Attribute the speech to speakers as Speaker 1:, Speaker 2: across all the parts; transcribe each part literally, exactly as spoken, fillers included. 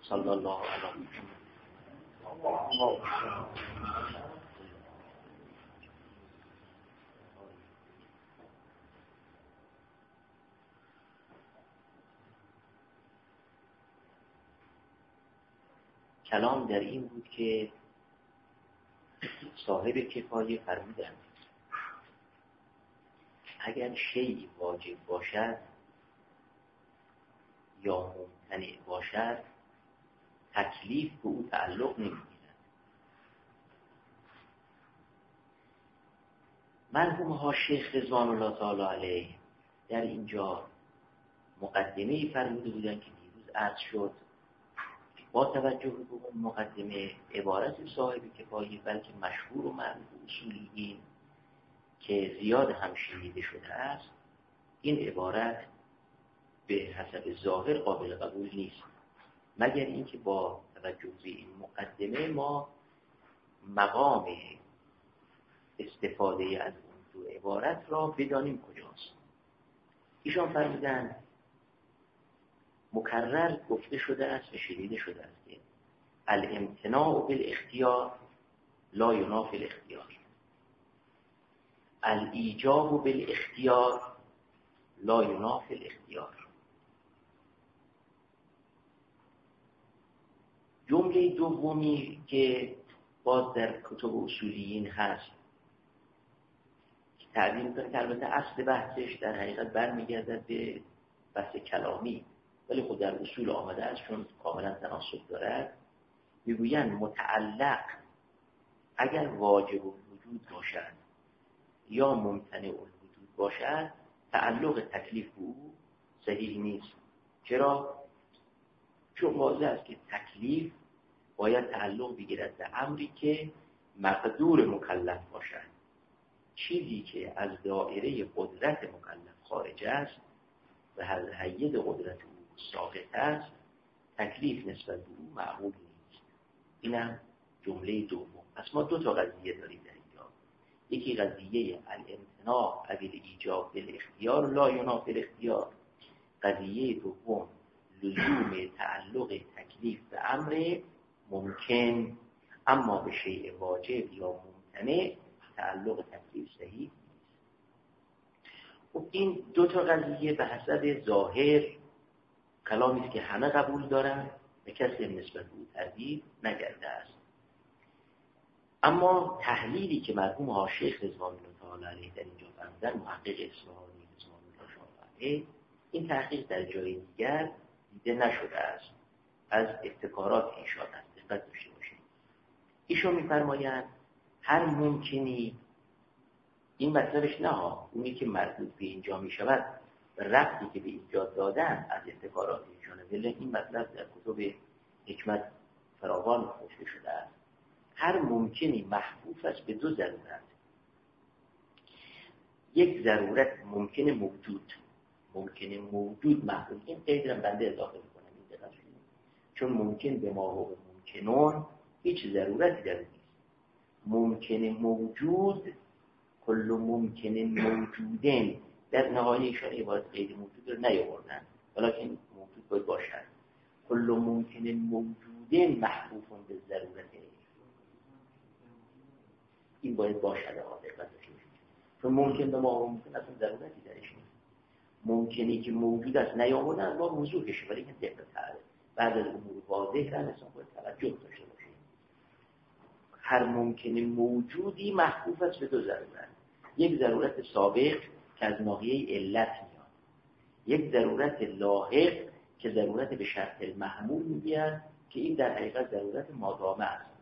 Speaker 1: صلی الله علیه و کلام در این بود که صاحب کفایه فرمودند اگر شیئی واجب باشد یا ممتنع باشد تکلیف به او تعلق نمی‌گیرد. مرحوم ها شیخ رضوان الله تعالی علیه در اینجا مقدمه‌ای فرموده بودند که دیروز عرض شد. با توجه به اون مقدمه عبارت صاحب کفایه بلکه مشهور و معروف اصولیین که زیاد هم شنیده شده است، این عبارت به حسب ظاهر قابل قبول نیست، مگر اینکه با توجه به این مقدمه ما مقام استفاده از اون دو عبارت را بدانیم کجاست. ایشان فرمودند مکرر گفته شده است و شنیده شده است که الامتناع بالاختیار لا ینافی الاختیار، الایجاب بالاختیار لا ینافی الاختیار. جمله دومی که باز در کتب اصولیین هست تعبیر می‌کنه که البته اصل بحثش در حقیقت برمیگردد به بحث کلامی، ولی خود در اصول آمده است چون کاملا تناسب دارد. میگویند متعلق اگر واجب الوجود باشد یا ممتنع الوجود باشد تعلق تکلیف به او صحیح نیست. چرا؟ چون واضح است که تکلیف باید تعلق بگیرد به امری که مقدور مکلف باشد. چیزی که از دایره قدرت مکلف خارج است و از حید قدرت او ساقط است تکلیف نسبت به او معقول نیست. اینم جمله دوم. پس ما دو تا قضیه داریم در اینجا. یکی قضیه الامتناع بالایجاب بالاختیار لا ینافی الاختیار، قضیه دوم لزوم تعلق تکلیف به امر ممکن، اما به شیء واجب یا ممتنع تعلق تکلیف صحیح نیست. خب این دو تا قضیه به حسب ظاهر کلامی است که همه قبول دارن و کسی نسبت به او تردید نکرده است. اما تحلیلی که مرحوم ها شیخ رضوان الله تعالی علیه در اینجا فرمودن، محقق اصفهانی رضوان الله شافعی، این تحقیق در جای دیگر دیده نشده است، از ابتکارات ایشان است. دقت داشته باشید. ایشون می‌فرمایند هر ممکنی، این مطلبش نه ها، اونی که مربوط به اینجا می‌شود ربطی که به اینجا دادن از ابتکارات ایشانه، ولی این مطلب در کتب حکمت فراوان نوشته شده است. هر ممکنی محفوظ است به دو ضرورت. یک ضرورت ممکن موجود، ممکن موجود محفوظ. این قید را بنده اضافه می‌کنم این دقت کنید، چون ممکن به ما و ممکنون هیچ ضرورتی در نیست. ممکن موجود کل ممکن موجودن در نهایه ایشان عبارت قید موجود رو نیاوردن، ولیکن موجود باید باشد. کل ممکن موجودن محفوظ به ضرورت، این باید باشد. دقت کنید، چون ممکن به ما و ممکن اصلا ضرورتی درش نیست. ممکنی که موجود است نیاوردن با وضوحش، ولی که دقت تره بعد از امور واضح را مثلا باید توجه داشته باشید. هر ممکن موجودی محفوظ است به دو ضرورت. یک ضرورت سابق که از ناحیه علت میاد، یک ضرورت لاحق که ضرورت به شرط المحمول میاد که این در حقیقت ضرورت مادامه است.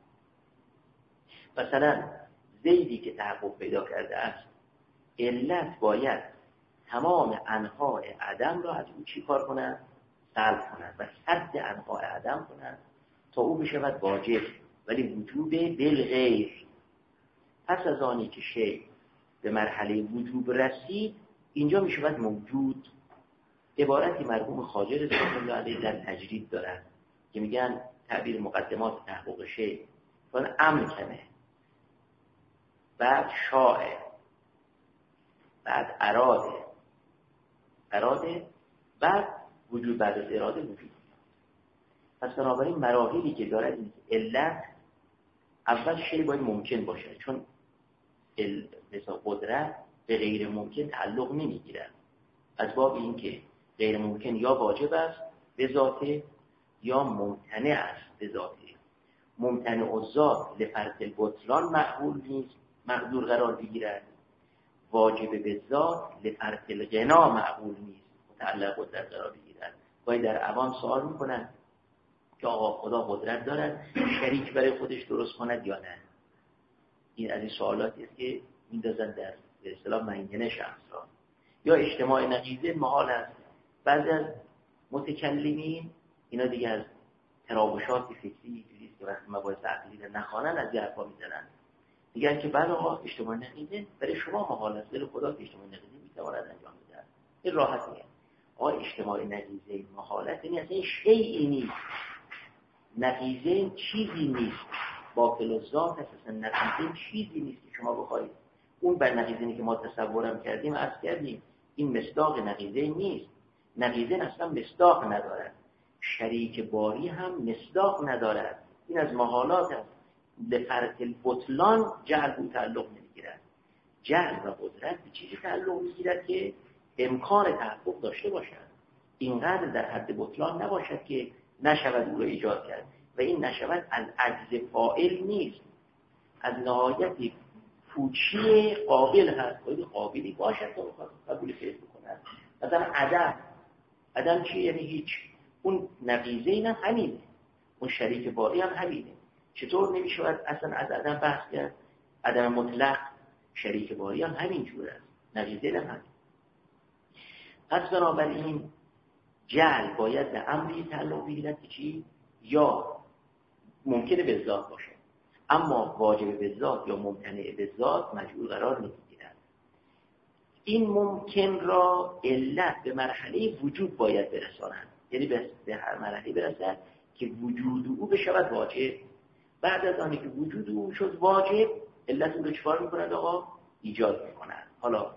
Speaker 1: مثلا زیدی که تحقق پیدا کرده است، علت باید تمام انواع عدم را از او چی کار کنند؟ سلب کنند و سد انواع عدم کنند تا او بشود واجب، ولی وجوب بالغیر. پس از آنی که شیء به مرحله وجوب رسید اینجا می شود موجود. عبارتی مرحوم خواجه رضوان الله علیه در تجرید دارن که میگن تعبیر مقدمات تحقق شیء چون امکنه، بعد شاء، بعد اراده، اراده بعد وجود، بعد از اراده وجود. پس بنابراین مراحلی که دارد این علت اول شی باید ممکن باشه، چون مثلا قدرت به غیر ممکن تعلق نمیگیرد، از باب این که غیر ممکن یا واجب است به ذاته یا ممتنع است به ذاته. ممتنع الذات لفرط البطلان معقول نیست، معذور قرار بگیرد. واجب به ذات لفرط الغنا معقول نیست، متعلق قدرت قرار بگیرد. باید در عوام سوال میکنن که آقا خدا قدرت دارد شریک برای خودش درست کند یا نه؟ این از این سوالاتی است که میندازن در به اصطلاح منگنه شخص را. یا اجتماع نقیضه محال است. بعضی از متکلمین اینا دیگه از تراوشات فکری جوریست که وقتی مباحث عقلی را نخوانن از یه حرفا میزنن، میگن که بعد آقا اجتماع نقیضه برای شما محال است، ولی خدا که اجتماع نقیضه میتواند انجام بده. این راحت میگن آقا اجتماع نقیضه محالت، یعنی اصلا شیئی نیست، نقیضه چیزی نیست، باطل الذات اساسا نقیضه چیزی نیست که شما بخواید اون بر نقیضه‌ای که ما تصورم کردیم عرض کردیم این مصداق نقیضه نیست. نقیضه اصلا مصداق ندارد، شریک باری هم مصداق ندارد. این از محالات است. لفرط البطلان جعل بود تعلق نمیگیرد. جعل و قدرت به چیزی تعلق میگیرد که امکان تحقق داشته باشد، اینقدر در حد بطلان نباشد که نشود او را ایجاد کرد. و این نشود از عجز فاعل نیست، از نهایت پوچی قابل هست. باید قابلی باشد تا قبول فعل بکند. مثلا عدم، عدم چی؟ یعنی هیچ. اون نقیضه این هم همینه، اون شریک باری هم همینه. چطور نمیشود اصلا از عدم بحث کرد؟ عدم مطلق، شریک باری هم همین جور است، نقیضه هم همین. پس بنابراین جعل باید به امری تعلق بگیرد که چی؟ یا ممکنه به ذات باشه، اما واجب به ذات یا ممتنع به ذات مجبور قرار نمیگیرد. این ممکن را علت به مرحله وجود باید برساند، یعنی به هر مرحله برسد که وجود او بشود واجب. بعد از آنی که وجود او شد واجب، علت او رو چکار میکند آقا؟ ایجاد میکند. حالا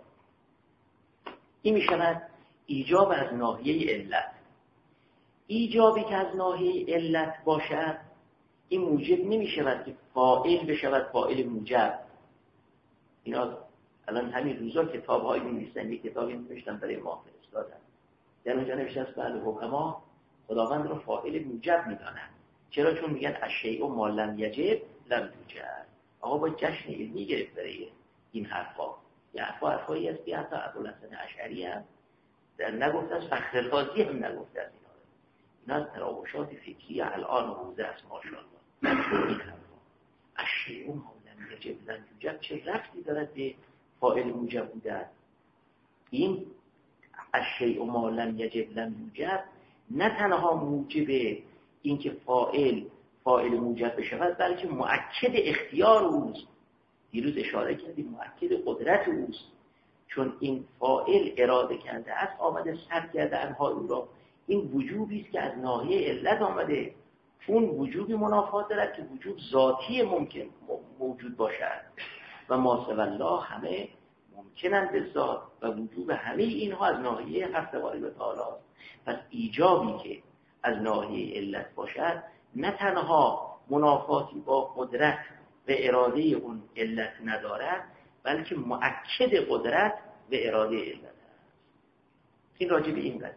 Speaker 1: این میشود ایجاب از ناحیه علت. ایجابی که از ناحیه علت باشد این موجب نمیشود که فاعل بشود فاعل موجب. اینا الان همین روزا کتاب‌هایی می‌نویسن، یک کتابی نوشتن برای ما فرستادن، در اونجا نوشته است بله حکما خداوند رو فاعل موجب میدانند. چرا؟ چون میگن الشیء ما لم یجب لم یوجد. آقا با جشن علمی گرفت برای این حرفا. این حرفا حرفایی است که حتی ابوالحسن اشعری هم در نگفته است، فخر رازی هم نگفته است. اینا اینا تراوشات فکری الان حوزه است ماشاءالله. این حرفا الشیء ما لم یجب لم یوجد چه ربطی دارد به فاعل موجب بودن؟ این الشیء ما لم یجب لم یوجد نه تنها موجب اینکه فاعل فاعل موجب بشود، بلکه مؤکد اختیار اوست. دیروز اشاره کردیم مؤکد قدرت اوست، چون این فاعل اراده کرده است، آمده صرف کرده انها او را. این وجوبی است که از ناحیه علت آمده. اون وجوبی منافات دارد که وجوب ذاتی ممکن موجود باشد و ما سوی الله همه ممکنن به ذات و وجوب همه اینها از ناحیه حق تبارک و تعالی. پس ایجابی که از ناحیه علت باشد نه تنها منافاتی با قدرت و اراده اون علت ندارد، بلکه مؤکد قدرت و اراده علت است. این راجع به این قضیه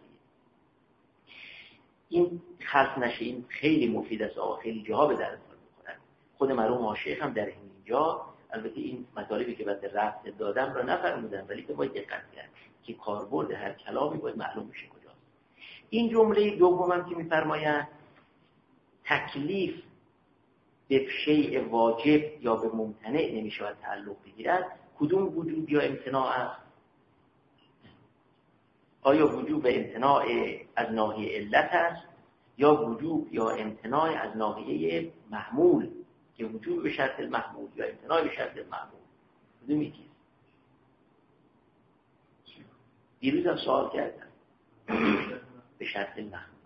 Speaker 1: این خلط نشه. این خیلی مفید است آقا، خیلی جاها به درتون می‌خورد. خود مرحوم عاشق هم در اینجا البته این مطالبی که بعد رفت دادم را نفرمودن، ولی که باید دقت کرد که کاربرد هر کلامی باید معلوم بشه کجاست. این جمله دومم که می‌فرمایند تکلیف به شیء واجب یا به ممتنع نمی‌شود تعلق بگیرد، کدوم وجوب یا امتناع است؟ آیا وجوب و امتناع از ناحیه علت است یا وجوب یا امتناع از ناحیه محمول که وجوب به شرط المحمول یا امتناع به شرط المحمول؟ کدومی چیز؟ دیروز هم سوال کردم به شرط المحمول.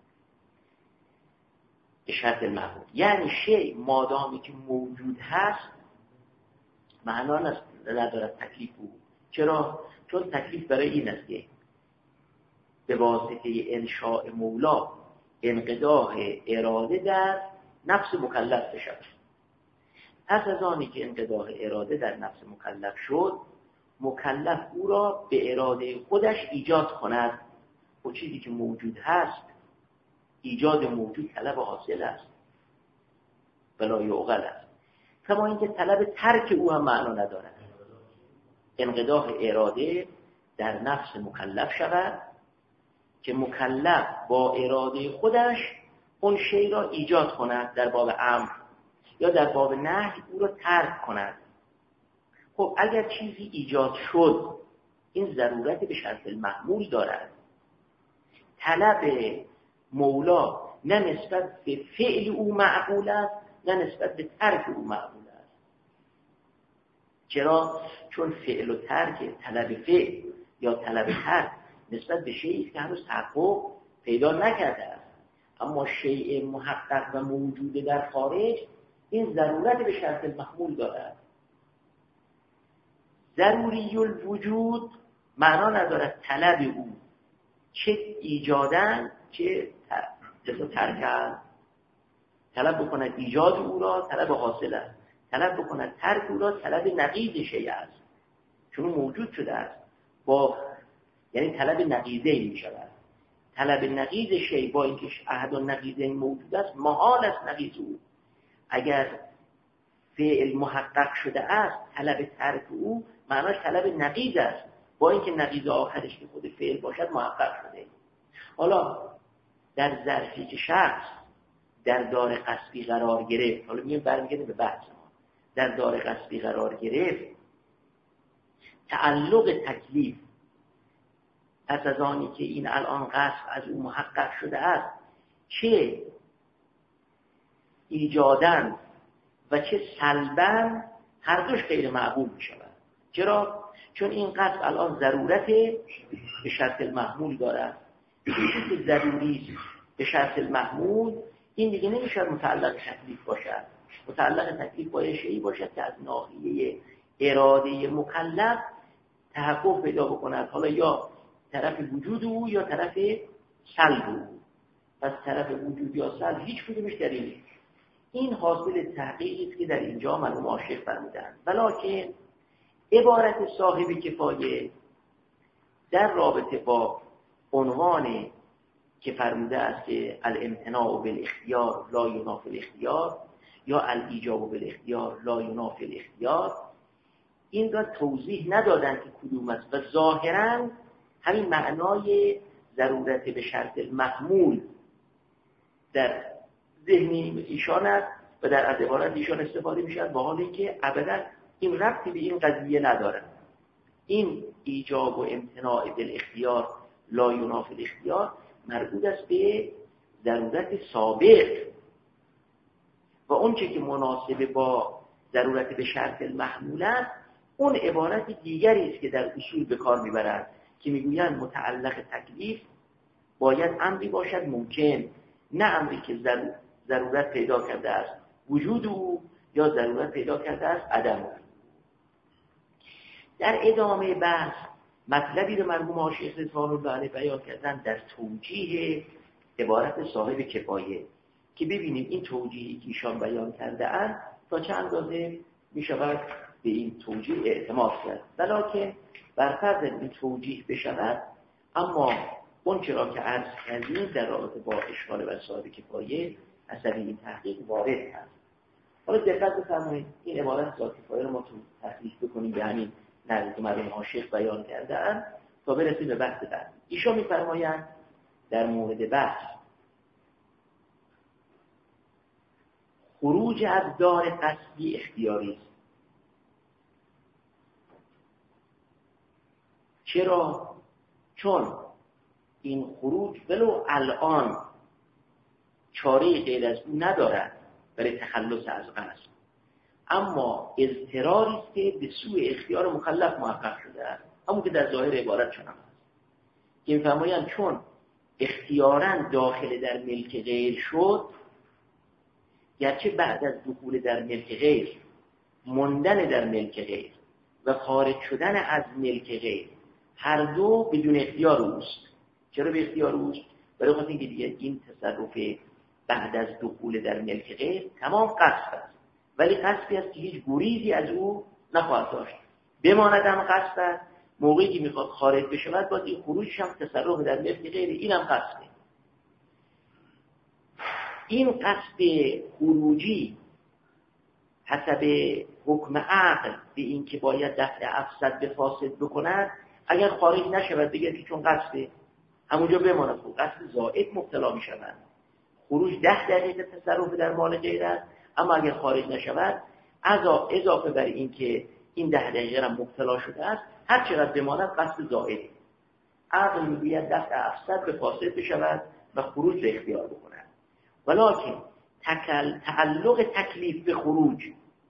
Speaker 1: به شرط المحمول یعنی شیء مادامی که موجود هست معنا ندارد تکلیف او. چرا؟ چون تکلیف برای این است که به واسطه انشاء مولا انقضاء اراده در نفس مکلف بشود. پس از آنی که انقضاء اراده در نفس مکلف شد، مکلف او را به اراده خودش ایجاد کند. و چیزی که موجود هست، ایجاد موجود طلب حاصل است، بلا یعقل است. کما اینکه طلب ترک او هم معنا ندارد. انقضاء اراده در نفس مکلف شود که مکلف با اراده خودش اون شی را ایجاد کند در باب امر یا در باب نهی او را ترک کند. خب اگر چیزی ایجاد شد، این ضرورت به شرط المحمول دارد. طلب مولا نه نسبت به فعل او معقول است، نه نسبت به ترک او معقول است. چرا؟ چون فعل و ترک، طلب فعل یا طلب ترک نسبت به شیئی که هنوز تحقق پیدا نکرده است. اما شیء محقق و موجود در خارج این ضرورت به شرط المحمول دارد. ضروری الوجود معنا ندارد طلب او چه ایجادن چه ترکن. طلب بکند ایجاد او را طلب حاصل است، طلب بکند ترک او را طلب نقیض شیء است، چون موجود شده است. با یعنی طلب نقیضه می شود. طلب نقیض شیء با اینکه احد النقیضین موجود است، محال است نقیض او. اگر فعل محقق شده است، طلب ترک او معناش طلب نقیض است، با اینکه نقیض آخرش که خود فعل باشد محقق شده. حالا در ظرفی که شخص در دار قصبی قرار گرفت، حالا میگیم برمیگردیم به بحث ما، در دار قصبی قرار گرفت، تعلق تکلیف پس از آنی که این الان قصد از او محقق شده است، چه ایجادن و چه سلبن هر دوش غیر معقول می شود. چرا؟ چون این قصد الان ضرورت به شرط المحمول دارد. چیزی که ضروری به شرط المحمول این دیگه نمیشه متعلق تکلیف باشد. متعلق تکلیف باید شیئی باشد که از ناحیه اراده مکلف تحقق پیدا بکند، حالا یا طرف وجود او یا طرف سلب او. پس طرف وجود یا سلب هیچ کدومش در این نیست. این حاصل تحقیقی است که در اینجا مرحوم عاشق فرمودند. ولکن عبارت صاحب کفایه در رابطه با عنوان که فرموده است که الامتناع بالاختیار لا ینافی الاختیار یا الایجاب بالاختیار لا ینافی الاختیار، این را توضیح ندادن که کدوم است و ظاهراً همین معنای ضرورت به شرط المحمول در ذهنی ایشان است و در عبارت ایشان استفاده میشد، با حالی که ابدا این ربطی به این قضیه نداره. این ایجاب و امتناع بالاختیار لا ینافی الاختیار مربوط است به ضرورت سابق و اون چه که مناسب با ضرورت به شرط المحمول است، اون عبارت دیگری است که در اصول به کار میبرند که میگویند متعلق تکلیف باید امری باشد ممکن، نه امری که ضرورت پیدا کرده است وجود او یا ضرورت پیدا کرده است عدم او. در ادامه بحث مطلبی رو مرحوم عاشق رضوان الله علیه بیان کردن در توجیه عبارت صاحب کفایه که ببینیم این توجیهی که ایشان بیان کرده اند تا چه اندازه می شود به این توجیه اعتماد کرد. ولکن بر فرض این توجیه بشود، اما اون چرا که عرض کردیم در رابطه با اشکال بر صاحب کفایه اثر این تحقیق وارد هست. حالا دقت بفرمایید این عبارت صاحب کفایه رو ما تو تحقیق بکنیم به همین نظری که مرحوم عاشق بیان کرده اند تا برسیم به بحث بعد. ایشان می‌فرمایند در مورد بحث خروج از دار قصدی اختیاری است. چرا؟ چون این خروج ولو الان چاره غیر از او ندارد برای تخلص از قصد، اما اضطراری است که به سوی اختیار مکلف محقق شده است، همون که در ظاهر عبارت شما هست که می‌فرمایند چون اختیاراً داخل در ملک غیر شد، گرچه بعد از دخول در ملک غیر موندن در ملک غیر و خارج شدن از ملک غیر هر دو بدون اختیار اوست. چرا به اختیار اوست؟ برای خاطر اینکه دیگه این تصرف بعد از دخول در ملک غیر تمام قصد است، ولی قصدی است که هیچ گریزی از او نخواهد داشت، بماند هم قصد است. موقعی که میخواد خارج بشود باز این خروجش هم تصرف در ملک غیر، این هم قصده. این قصد خروجی حسب حکم عقل به این که باید دفع افسد به فاسد بکند، اگر خارج نشود بگه که چون قصده همونجا بماند، خب قصد زائد مبتلا می شود. خروج ده دقیقه تصرف در مال غیر است، اما اگر خارج نشود اضافه بر این که این ده دقیقه هم مبتلا شده است، هر چقدر بماند قصد زائد. عقل میگوید دفع افسد به فاسد بشود و خروج را اختیار بکند. ولکن تعلق تکلیف به خروج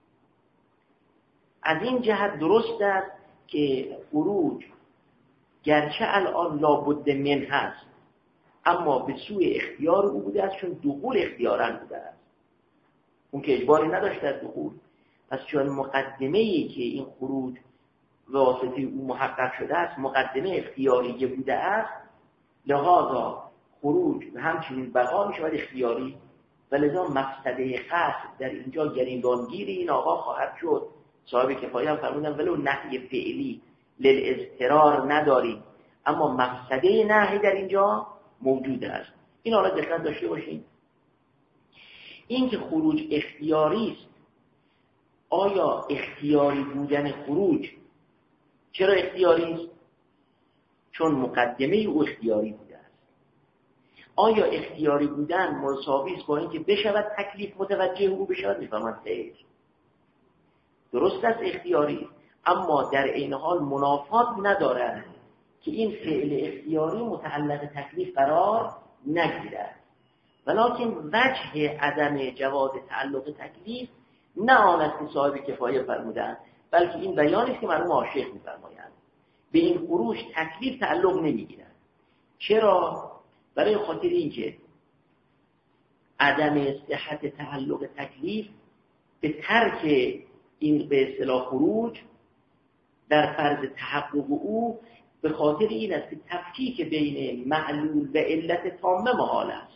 Speaker 1: از این جهت درست است که خروج گرچه الان لابد من هست، اما به سوی اختیار او بوده است، چون دخول اختیارا بوده است، اون که اجباری نداشته از دخول. پس چون مقدمه‌ای که این خروج واسطه او محقق شده است مقدمه اختیاری بوده است، لذا خروج و همچنین بقا می شود اختیاری، و لذا مفسده قصد در اینجا گریبانگیر این آقا خواهد شد. صاحب کفایه هم فرمودن ولو نهی فعلی للاضطرار نداریم، اما مفسده نهی در اینجا موجود است. این حالا دقت داشته باشید. این که خروج اختیاری است، آیا اختیاری بودن خروج چرا اختیاری است؟ چون مقدمه او اختیاری بوده است. آیا اختیاری بودن مساوی است با اینکه بشود تکلیف متوجه او بشود؟ میفهمند خیر، درست است اختیاری، اما در این حال منافات ندارد که این فعل اختیاری متعلق تکلیف قرار نگیرد. ولکن وجه عدم جواز تعلق تکلیف نه آن است که صاحب کفایه فرمودند، بلکه این بیانی است که مرحوم عاشق می‌فرمایند به این خروج تکلیف تعلق نمیگیرد. چرا؟ برای خاطر اینکه عدم صحت تعلق تکلیف به ترک این به اصطلاح خروج در فرض تحقق او به خاطر این است که تفکیک بین معلول و علت تامه محال است.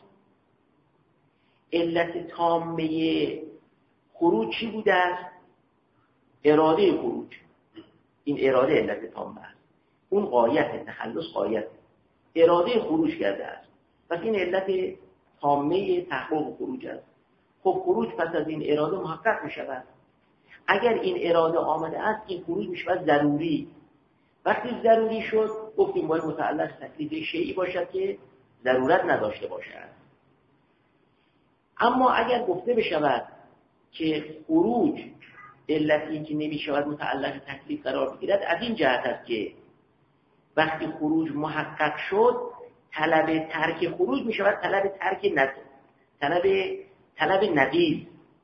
Speaker 1: علت تامه خروج چی بوده است؟ اراده خروج. این اراده علت تامه است. اون غایت تخلص غایت اراده خروج کرده است. پس این علت تامه تحقق خروج است. خب خروج پس از این اراده محقق می شود. اگر این اراده آمده است این خروج می شود ضروری. وقتی ضروری شد گفتیم باید متعلق تکلیف شیئی باشد که ضرورت نداشته باشد. اما اگر گفته بشود که خروج علتی که نمی شود متعلق تکلیف قرار بگیرد، از این جهت است که وقتی خروج محقق شد طلب ترک خروج می شود طلب ترک ند... طلب طلب نقیض.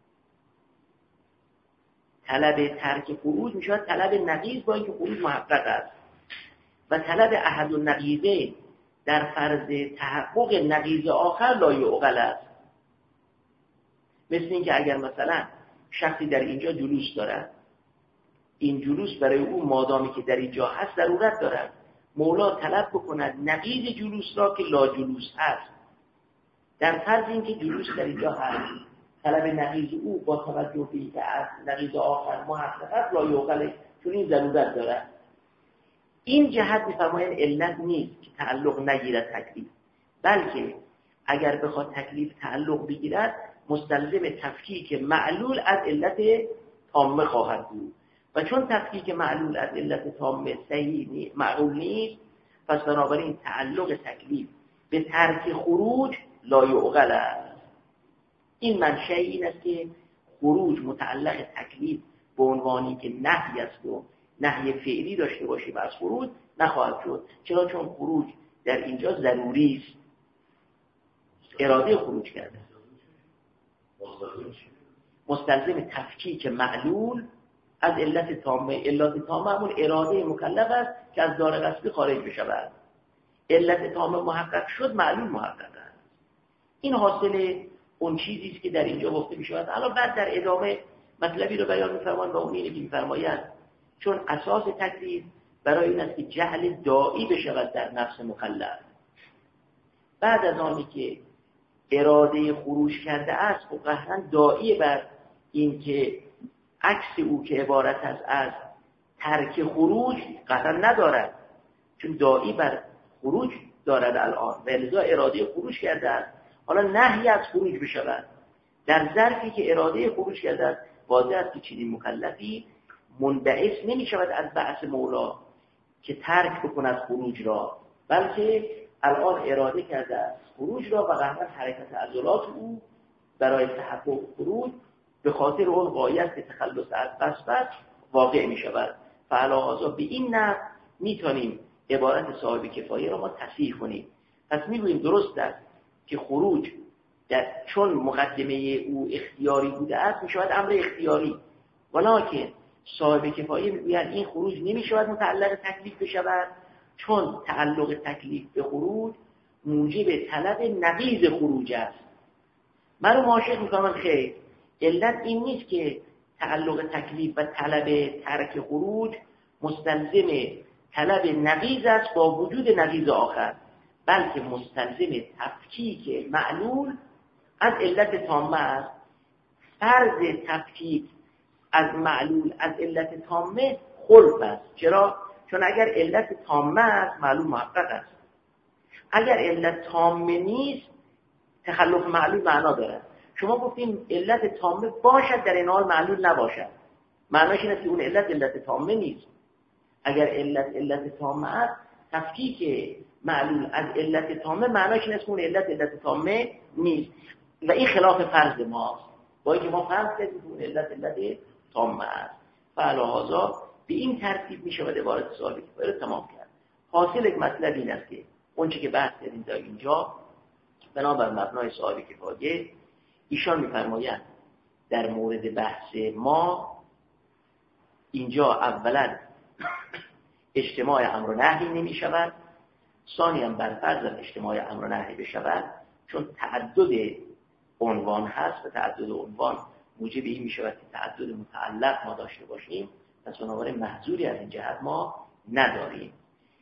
Speaker 1: طلب ترک خروج می شود طلب نقیض با اینکه خروج محقق است، و طلب احد النقیضین در فرض تحقق نقیض آخر لا یعقل است. مثل اینکه اگر مثلا شخصی در اینجا جلوس دارد، این جلوس برای او مادامی که در اینجا هست ضرورت دارد، مولا طلب بکند نقیض جلوس را که لا جلوس هست. در فرض اینکه جلوس در اینجا هست، طلب نقیض او با توجه به اینکه از نقیض آخر محقق است لا یعقل، چون این ضرورت دارد. این جهت می‌فرمایند علت نیست که تعلق نگیرد تکلیف، بلکه اگر بخواد تکلیف تعلق بگیرد مستلزم تفکیک معلول از علت تامه خواهد بود، و چون تفکیک معلول از علت تامه صحیح معقول نیست، پس بنابراین تعلق تکلیف به ترک خروج لا یعقل است. این منشأ این است که خروج متعلق تکلیف به عنوانی که نهی است و نهی فعلی داشته باشیم از خروج نخواهد شد. چرا؟ چون خروج در اینجا ضروری است، اراده خروج کرده، مستلزم تفکیک معلول از علت تامه. علت تامه همون اراده مکلف است که از دار قصدی خارج بشود. علت تامه محقق شد، معلول محقق است. این حاصل اون چیزی است که در اینجا گفته می شود. حالا بعد در ادامه مطلبی رو بیان می‌فرمایند و اون اینه که می‌فرمایند چون اساس تکلیف برای این است که جهل دائی بشود در نفس مکلف، بعد از آنی که اراده خروج کرده است و قهرا داعی بر این که عکس او که عبارت است از ترک خروج قهرا ندارد، چون داعی بر خروج دارد الان و لذا اراده خروج کرده است. حالا نهی از خروج بشود در ظرفی که اراده خروج کرده است، واضح است که چنین مکلفی منبعث نمی شود از بعث مولا که ترک بکند خروج را، بلکه الان اراده کرده است خروج را و قهرا حرکت عضلات او برای تحقق خروج به خاطر اون غایت تخلص از قصبت واقع می شود. فعلاوه به این نحو میتونیم عبارت صاحب کفایه را ما تصحیح کنیم. پس میگوییم درست است که خروج در چون مقدمه او اختیاری بوده است میشود امر اختیاری، ولکن صاحب کفایه میگوید این خروج نمیشود متعلق تکلیف بشود، چون تعلق تکلیف به خروج موجب طلب نقیض خروج است. من رو معاشق میکنم خیر، علت این نیست که تعلق تکلیف و طلب ترک خروج مستلزم طلب نقیض است با وجود نقیض آخر، بلکه مستلزم تفکیک معلول از علت تامه است. فرض تفکیک از معلول از علت تامه خلف است. چرا؟ چون اگر علت تامه است معلول محقق است، اگر علت تامه نیست تخلف معلول معنا دارد. شما گفتیم علت تامه باشد در این حال معلول نباشد، معناش این است که اون علت علت تامه نیست. اگر علت علت تامه است تفکیک معلول از علت تامه معناش این است که اون علت علت تامه نیست و این خلاف فرض ماست، با اینکه ما فرض کردیم که اون علت علت تامه است. فعلاوه به این ترتیب می شود عبارت صاحب کفایه تمام کرد. حاصل یک مطلب این است که اون چه که بحث کردیم تا اینجا بنابر مبنای صاحب کفایه ایشان می‌فرمایند در مورد بحث ما اینجا اولا اجتماع امر و نهی نمی شود، ثانیاً بر فرض اجتماع امر و نهی بشود چون تعدد عنوان هست و تعدد عنوان موجب این می شود که تعدد متعلق ما داشته باشیم، پس بنابراین محظوری از این جهت ما نداریم.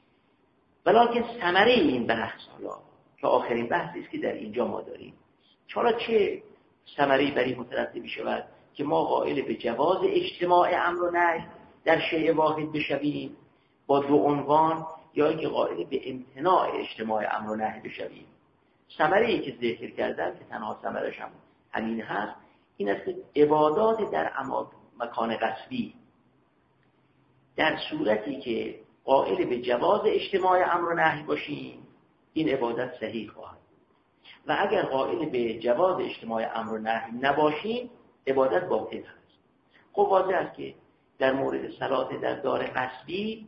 Speaker 1: ولکن ثمره این بحث حالا که آخرین بحثی است که در اینجا ما داریم، حالا چه ثمره‌ای بر این مترتب شود که ما قائل به جواز اجتماع امر و نهی در شیء واحد بشویم با دو عنوان، یا اینکه قائل به امتناع اجتماع امر و نهی بشویم. ثمره‌ای که ذکر کردم که تنها ثمرش هم همین هست، این است که عبادات در مکان قصبی در صورتی که قائل به جواز اجتماع امر و نهی باشیم این عبادت صحیح خواهد، و اگر قائل به جواز اجتماع امر و نهی نباشیم عبادت باطل هست. خب واضح است که در مورد صلات در دار قصبی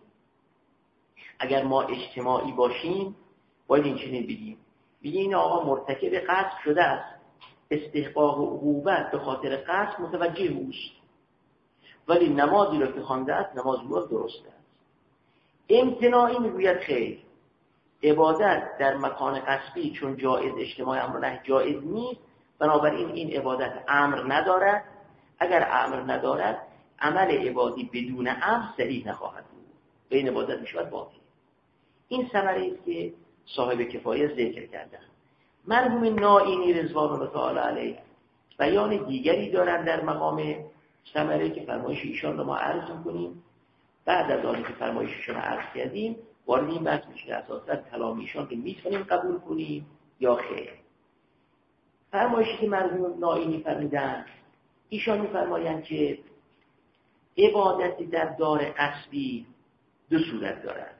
Speaker 1: اگر ما اجتماعی باشیم باید این چنین بگیم بگیم این آقا مرتکب قصد شده است، استحقاق و عقوبت به خاطر قصد متوجه اوست، ولی نمازی را که خوانده است نماز او درست است. امتناعی میگوید خیر، عبادت در مکان قصبی چون جایز اجتماع امر و نهی جایز نیست، بنابراین این عبادت امر ندارد، اگر امر ندارد عمل عبادی بدون امر صحیح نخواهد بود و این عبادت میشود باطل. این ثمره است که صاحب کفایه ذکر کردن. مرحوم نائینی رضوان الله تعالی علیه بیان دیگری دارند در مقام ثمره که فرمایش ایشان رو ما عرض کنیم. بعد از آنی که فرمایش ایشان رو عرض کردیم وارد این بحث میشه اساسا کلام ایشان که میتونیم قبول کنیم یا خیر. فرمایشی که مرحوم نائینی فرمودند، ایشان میفرمایند که عبادت در دار قصبی دو صورت دارد.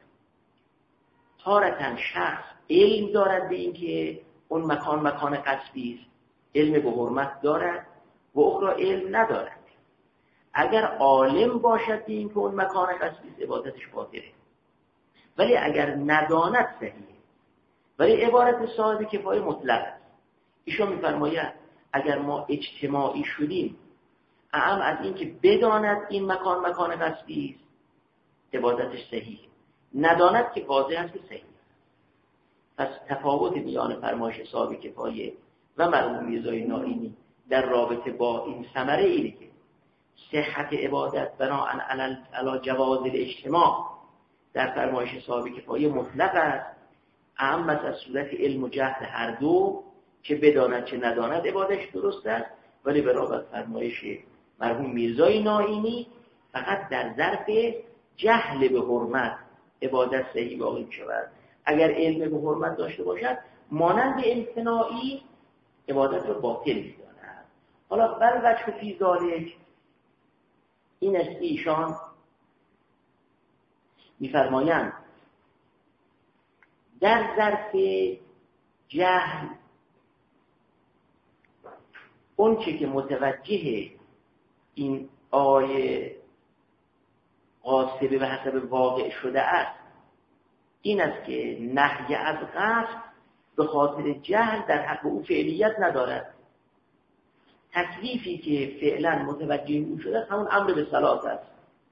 Speaker 1: تارتاً شخص علم دارد به این که اون مکان مکان قصبی است، علم به حرمت دارد، و اخرى علم ندارد. اگر عالم باشد به این که اون مکان قصبی است عبادتش باطله، ولی اگر نداند صحیحه. ولی عبارت صاحب کفایه مطلق است. ایشون میفرماید اگر ما اجتماعی شدیم اعم از این که بداند این مکان مکان قصبی است عبادتش صحیحه، نداند که واضح است که صحیح. پس تفاوت میان فرمایش صاحب کفایه و مرحوم میرزای نائینی در رابطه با این ثمره اینه که صحت عبادت بناء علی جواز الاجتماع در فرمایش صاحب کفایه مطلق است، اهم از صورت علم و جهل هر دو، چه بداند چه نداند عبادتش درست است. ولی برابر فرمایش مرحوم میرزای نائینی فقط در ظرف جهل به حرمت عبادت صحیح واقع شود. اگر علم به حرمت داشته باشد مانند امتناعی عبادت رو باطل می‌داند. حالا بل وجه فی ذالک این است که ایشان می‌فرمایند در ظرف جهل اون چه که متوجه این آیه قاصده به حسب واقع شده است این است که نهی از قصد به خاطر جهل در حق او فعلیت ندارد. تکلیفی که فعلا متوجه او شده است همون امر به صلات است.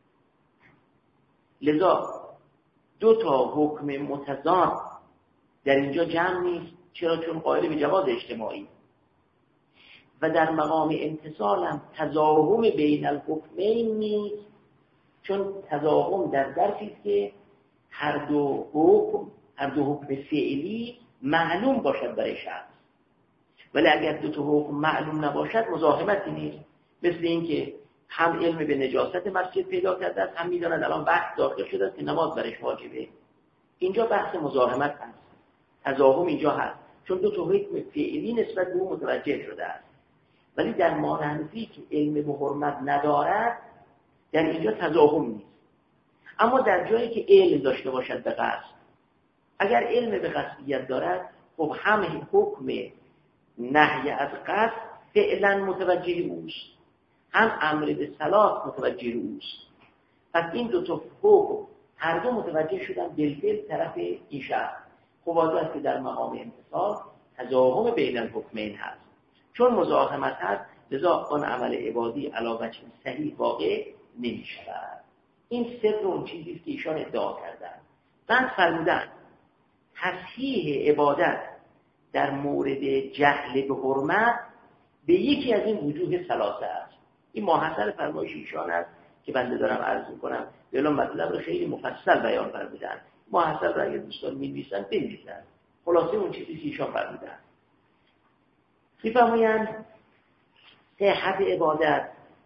Speaker 1: لذا دو تا حکم متضاد در اینجا جمع نیست. چرا؟ چون قائل به جواز اجتماعی و در مقام امتصال هم تضاهم بین الحکمین نیست، چون تضاهم در ظرفی است که هر دو حکم هر دو حکم فعلی معلوم باشد برای شخص. ولی اگر دو تا حکم معلوم نباشد مزاحمتی نیست. مثل اینکه هم علم به نجاست مسجد پیدا کرده است، هم می‌داند الان بحث داخل شده است که نماز برش واجبه. اینجا بحث مزاحمت هست، تضاهم اینجا هست، چون دو تا حکم فعلی نسبت به او متوجه شده است. ولی در مانندی که علم به حرمت ندارد در اینجا تضاهم نیست. اما در جایی که علم داشته باشد به قصد، اگر علم به قصدیت دارد خب هم حکم نهی از قصد فعلا متوجه اوست، هم امر به صلات متوجه اوست. پس این دو تا حکم هر دو متوجه شدن بالفعل طرف این شخص. خب واضح است که در مقام امتصال تضاهم بین الحکمین هست. چون مزاحمت هست لذا آن عمل عبادی علاوه بر صحیح واقع نمی شود. این سر اون چیزی است که ایشان ادعا کردند. بعد فرمودند تصحیح عبادت در مورد جهل به حرمت به یکی از این وجوه ثلاثه است. این ماحصل فرمایش ایشان است که بنده دارم عرض می‌کنم. بلا مطلب رو خیلی مفصل بیان فرمودند. ماحصل را اگر دوستان می‌نویسن بنویسن. خلاصه اون چیزی که ایشان فرمودند می‌فرمایند صحت عبادت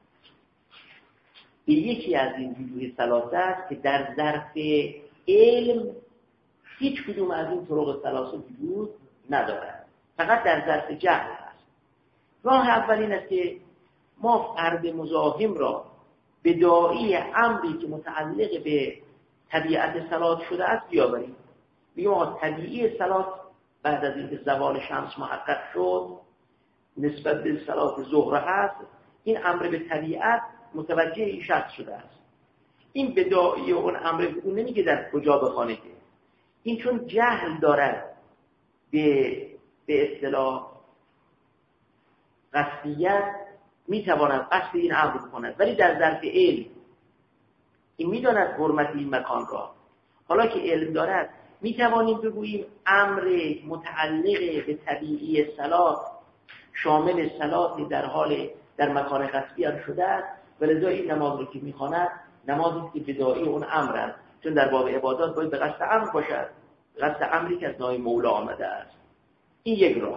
Speaker 1: به یکی از این وجوه ثلاثه است که در ظرف علم هیچ کدوم از این طرق ثلاثه وجود ندارد، فقط در ظرف جهل است. راه اول این است که ما فرد مزاحم را به داعی امری که متعلق به طبیعت صلات شده است بیاوریم. بگیم آقا طبیعی صلات بعد از اینکه زوال شمس محقق شد نسبت به صلات ظهر هست، این امر به طبیعت متوجه این شخص شده است. این به داعی اون امر اون نمیگه در کجا بخوانه، که این چون جهل دارد به به اصطلاح قصدیت میتواند قصد این امر کند، ولی در ظرف علم این میداند حرمت این مکان را. حالا که علم دارد میتوانیم بگوییم امر متعلق به طبیعی صلات شامل صلاتی در حال در مکان قصدی شده است، ولذا این نماز رو که میخواند نمازی که بداعی اون امر است، چون در باب عبادات باید به قصد امر باشد، قصد امری که از نام مولا آمده است. این یک راه.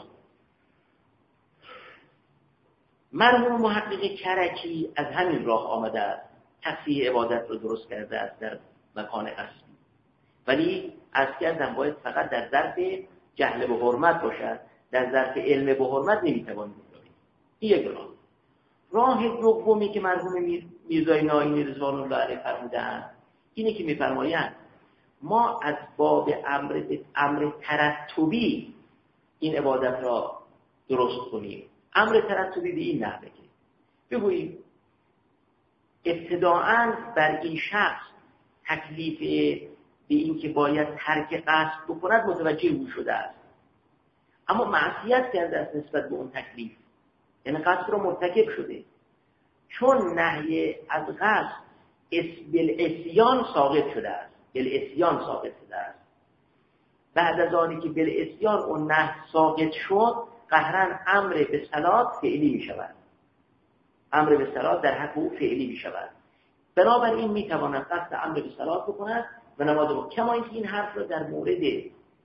Speaker 1: مرحوم محقق کرکی از همین راه آمده است، تصحیح عبادت رو درست کرده است در مکان قصدی، ولی از کردم باید فقط در ظرف جهل به حرمت باشد، در ظرف علم به حرمت نمیتوانیم بکنیم. این یک راه. راه دومی که مرحوم میرزای نائینی رضوان الله علیه فرمودند اینه که میفرمایند ما از باب امر امر ترتبی این عبادت را درست کنیم. امر ترتبی به این نحوه که بگوییم ابتداعاً بر این شخص تکلیف به این که باید ترک قصد بکند متوجه او شده است، اما معصیت کرده است نسبت به اون تکلیف، یعنی قصد را مرتکب شده. چون نهی از قصد بالعصیان ساقط شده است، بالعصیان ساقط شده است، بعد از آنی که بالعصیان اون نهی ساقط شد قهرن امر به صلات فعلی می شود، امر به صلات در حق او فعلی می شود. بنابراین می تواند قصد امر به صلات بکند و نماز بکند. کما اینکه این حرف را در مورد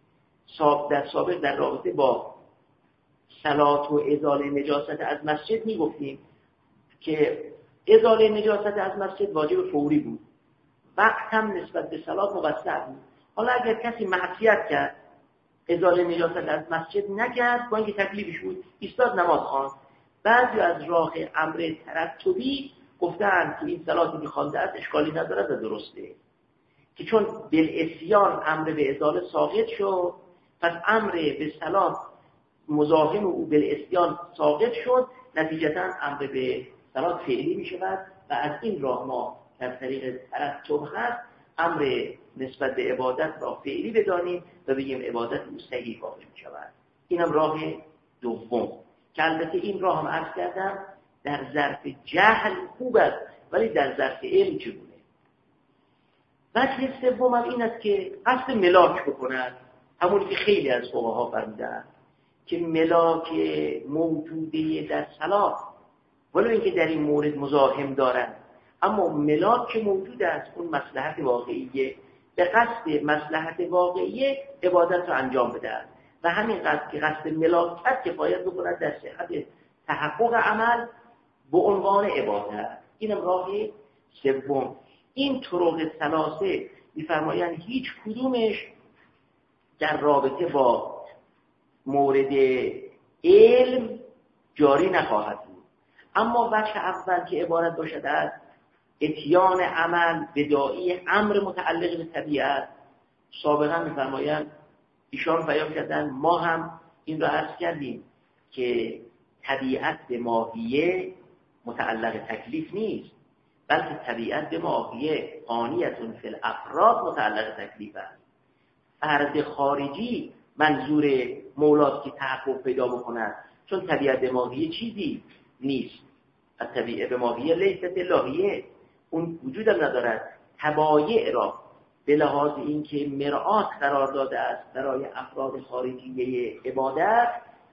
Speaker 1: در سابق در رابطه با صلات و ازاله نجاست از مسجد میگفتیم که ازاله نجاست از مسجد واجب فوری بود، وقت هم نسبت به صلات موسع بود. حالا اگر کسی معصیت کرد، ازاله نجاست از مسجد نکرد، با اینکه تکلیفش بود ایستاد نماز خواند، بعضی از راه امر ترتبی گفتن که این صلاتی که خوانده است اشکالی ندارد و درسته، که چون بالعصیان امر به ازاله ساقط شد، پس امر به صلات مزاحم او بالعصیان ساقط شد، نتیجتا امر به صلات فعلی می شود و از این راه ما در طریق ترتب هست امر نسبت به عبادت را فعلی بدانیم و بگیم عبادت او صحیح واقع می شود. اینم راه دوم که البته این راه هم عرض کردم در ظرف جهل خوب است، ولی در ظرف علم چگونه؟ وجه سوم هم این است که قصد ملاک بکند، همونی که خیلی از فقها فرمودند که ملاک موجوده در صلات ولو اینکه در این مورد مزاحم دارند، اما ملاک که موجود است اون مصلحت واقعیه، به قصد مصلحت واقعیه عبادت رو انجام بدهد و همین قصد که قصد ملاکت کفایت بکند در صحت تحقق عمل به عنوان عبادت. اینم راه سوم. این طرق ثلاثه می‌فرمایند هیچ کدومش در رابطه با مورد علم جاری نخواهد بود، اما وجه اول که عبارت باشد از اتیان عمل بداعی امر متعلق به طبیعت، سابقا می‌فرمایند ایشان بیان کردن، ما هم این را عرض کردیم که طبیعت به ماهیه متعلق تکلیف نیست، بلکه طبیعت به ماهیه آنیتون فی الافراد متعلق تکلیف است. فرد خارجی منظور مولاست که تحقق پیدا بکند، چون طبیعت به ماهیه چیزی نیست، از طبیعت به ماهیه لیست الهیه، اون وجود هم ندارد. تبایع را به لحاظ اینکه مرآت قرار داده است برای افراد خارجیه عبادت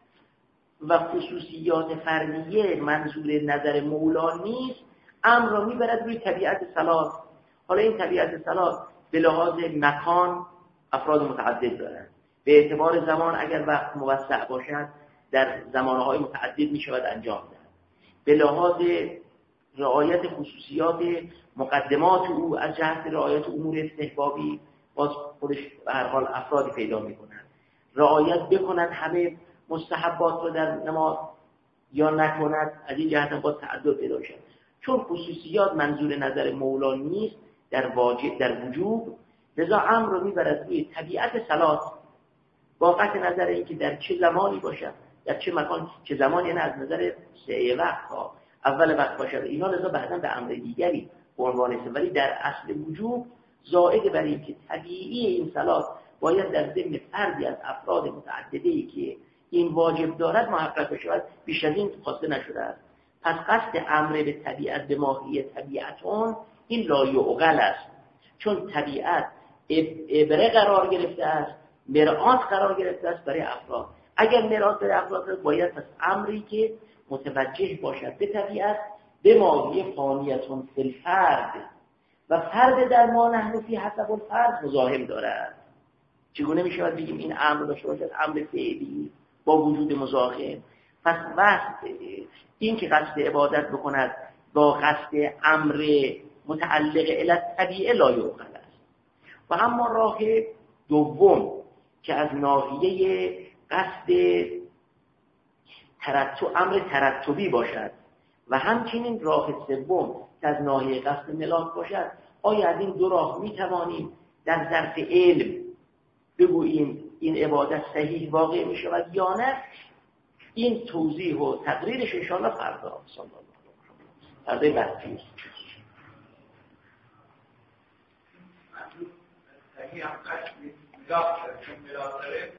Speaker 1: و خصوصیات فردیه منظور نظر مولا نیست، امر را میبرد روی طبیعت صلات. حالا این طبیعت صلات به لحاظ مکان افراد متعدد دارند، به اعتبار زمان اگر وقت موسع باشد در زمانهای متعدد می شود انجام دهد، به لحاظ رعایت خصوصیات مقدمات او از جهت رعایت امور استحبابی باز خودش به هر حال افرادی پیدا می کنند، رعایت بکنند همه مستحبات رو در نماز یا نکند، از این جهت هم باز تعدد پیدا شد. چون خصوصیات منظور نظر مولا نیست در واجب در وجوب، لذا امر رو میبرد روی طبیعت صلات با قطع نظر اینکه در چه زمانی باشد، در چه مکان، چه زمانی، نه از نظر سعی وقت ها اول وقت باشد اینا، لذا بعدا به امر دیگری به عنوان است، ولی در اصل وجوب زائد بر اینکه طبیعی این صلات باید در ضمن فردی از افراد متعدده‌ای که این واجب دارد محقق بشود، بیش از این خواسته نشده است. پس قصد امر به طبیعت به ماهی طبیعتون این لا یعقل است، چون طبیعت ابره قرار گرفته است، مرآت قرار گرفته است برای افراد. اگر مرآت برای افراد باید پس امری که متوجه باشد به طبیعت به ماهی فانیتون فی الفرد و فرد در ما نحن فی حسب الفرد مزاحم دارد. چگونه می شود بگیم این امر داشته باشد امر فعلی با وجود مزاحم؟ پس وقت این که قصد عبادت بکند با قصد امر متعلق الی طبیعه لا یعقل است. و اما راه دوم که از ناحیه قصد ترتب امر ترتبی باشد و همچنین راه سوم که از ناحیه قصد ملاک باشد، آیا از این دو راه می توانیم در ظرف علم بگوییم این عبادت صحیح واقع می شود یا نه؟ این توضیح و تقریرش انشاءالله فردا صلی الله علیه و فردا بحثی است.